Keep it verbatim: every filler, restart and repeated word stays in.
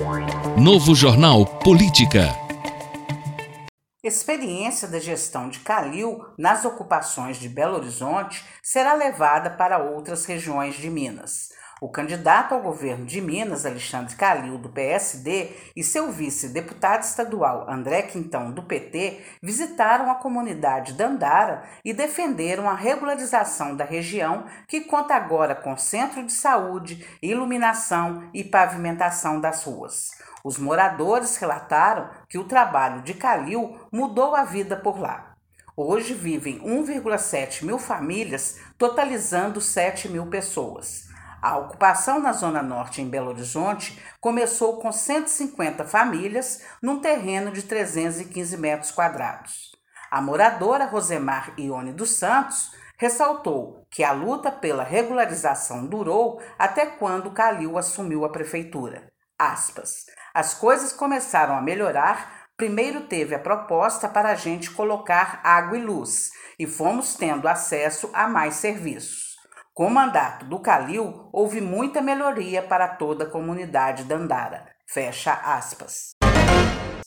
Novo Jornal Política. Experiência da gestão de Calil nas ocupações de Belo Horizonte será levada para outras regiões de Minas. O candidato ao governo de Minas, Alexandre Calil, do P S D, e seu vice-deputado estadual, André Quintão, do P T, visitaram a comunidade Dandara e defenderam a regularização da região, que conta agora com centro de saúde, iluminação e pavimentação das ruas. Os moradores relataram que o trabalho de Calil mudou a vida por lá. Hoje vivem um vírgula sete mil famílias, totalizando sete mil pessoas. A ocupação na Zona Norte, em Belo Horizonte, começou com cento e cinquenta famílias num terreno de trezentos e quinze metros quadrados. A moradora Rosemar Ione dos Santos ressaltou que a luta pela regularização durou até quando Calil assumiu a prefeitura. Aspas. As coisas começaram a melhorar. Primeiro teve a proposta para a gente colocar água e luz e fomos tendo acesso a mais serviços. Com o mandato do Calil, houve muita melhoria para toda a comunidade Dandara. Fecha aspas.